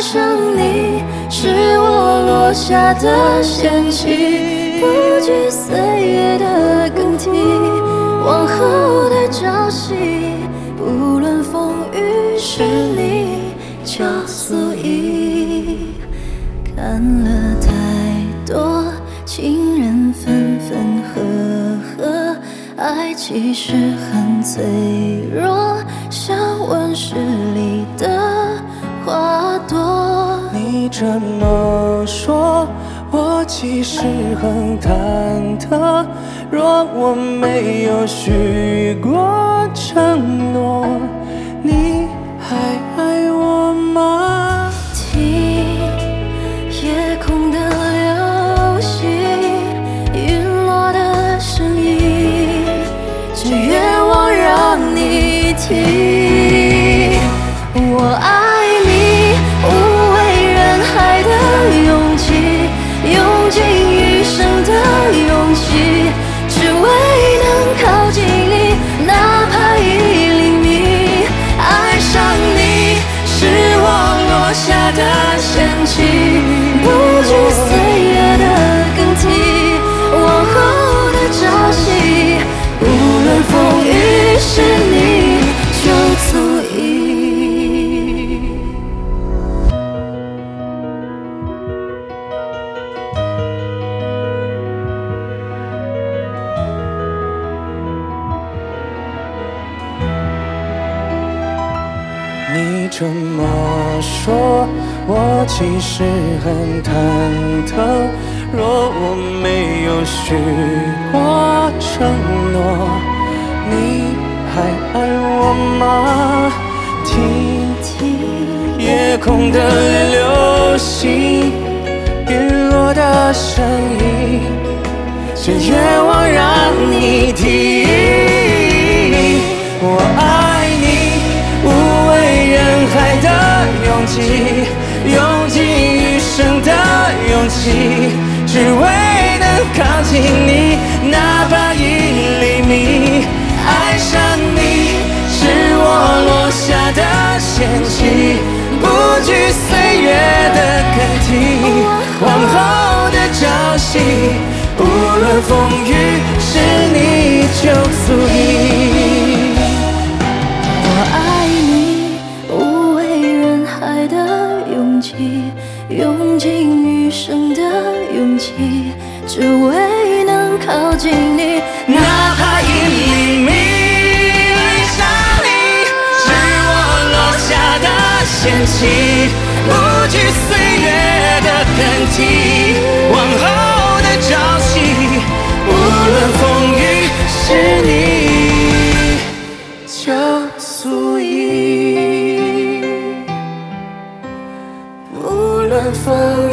上你是我落下的陷阱，不惧岁月的更替，往后的朝夕，不论风雨是你就足矣。看了太多情人分分合合，爱其实很脆弱，像温室里的花朵。 你这么说，我其实很忐忑。若我没有许过承诺，你还爱我吗？ 听夜空的流星，陨落的声音，这愿望让你听。我爱你，无畏人海的勇气，用尽余生的勇气，只为能靠近你，哪怕1厘米。爱上你是我落下的陷阱，不惧岁月的更替，往后的朝夕，无论风雨是你就足矣。 你这么说，我其实很忐忑。若我没有许过承诺，你还爱我吗？听夜空的流星，陨落的声音，这愿望让你听。我爱你，无畏人海的勇气，用尽余生的勇气，只为能靠近你，哪怕1厘米。爱上你是我落下的陷阱，不惧岁月的更替，往后的朝夕，无论风雨是你就足矣。 我爱你，无畏人海的勇气，用尽余生的勇气，只为能靠近你， 哪怕1厘米。爱上你是我落下的陷阱，不惧岁月的更替，往后的朝夕，无论风雨是你就足矣。无论风雨